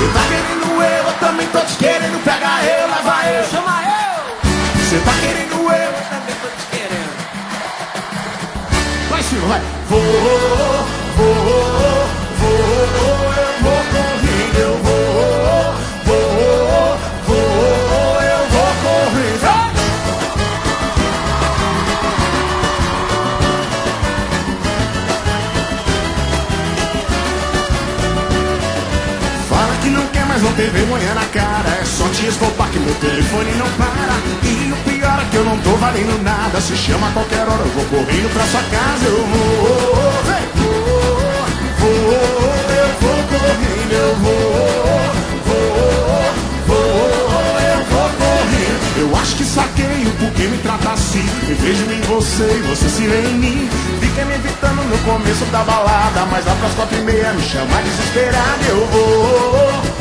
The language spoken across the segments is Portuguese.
Cê tá querendo eu também tô te querendo. Pega eu, leva eu, chama eu. Cê tá querendo eu também tô te querendo. Vai, filho, vai. Vou, eu vou correndo, eu vou, eu vou correndo. Fala que não quer, mas não tem vergonha na cara. É só te escopar que meu telefone não para. E o pior é que eu não tô valendo nada. Se chama a qualquer hora, eu vou correndo pra sua casa. Eu vou, eu vou correndo, eu vou correndo. Eu acho que saquei o porquê me trata assim. Me vejo em você e você se vê em mim. Fica me evitando no começo da balada, mas lá pras 4:30 me chama desesperado. Eu vou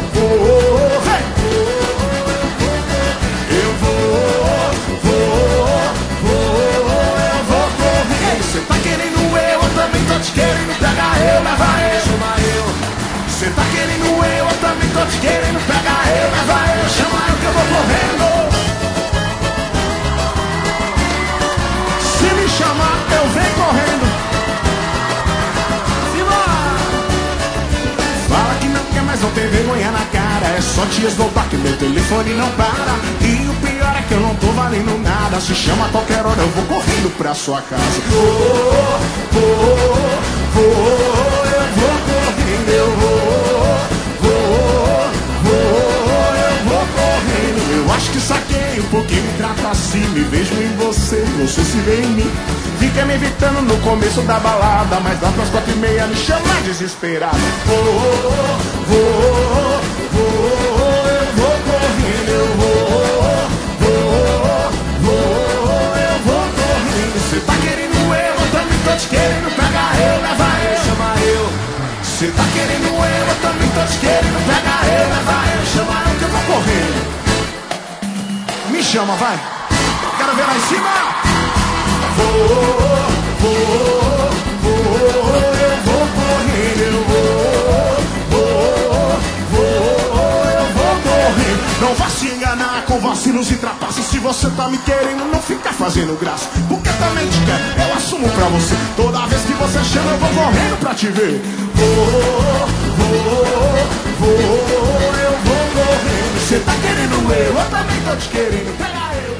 correr. Cê tá querendo eu também tô te querendo. Pega eu, leva eu, chama eu. Cê tá querendo eu também tô te querendo. Pega eu, leva eu, chama eu que eu vou correndo. Se me chamar, eu venho correndo. Fala que não quer, mas não tem vergonha na cara. É só te esgotar que meu telefone não para. E o pior é que eu não tô valendo nada. Se chama a qualquer hora, eu vou correndo pra sua casa. Eu vou correndo, eu vou correndo. Eu acho que saquei um pouquinho, me trata assim. Me vejo em você, você se vê em mim. Fica me evitando no começo da balada, mas lá pras 4:30 me chama desesperado. Eu vou correndo, eu vou correndo. Cê tá querendo eu também tô te querendo. Pega eu, leva eu, chama eu. Cê tá querendo eu também tô te querendo. Pega eu, leva eu, chama eu que eu vou correndo. Me chama, vai. Quero ver lá em cima. Eu vou correndo, eu vou correndo. Não vá se enganar com vacilos e trapaças. Se você tá me querendo, não fica fazendo graça. Porque também te quero, eu assumo pra você. Toda vez que você chama, eu vou correndo pra te ver. Eu vou correndo. Você tá querendo eu também tô te querendo. Pega eu.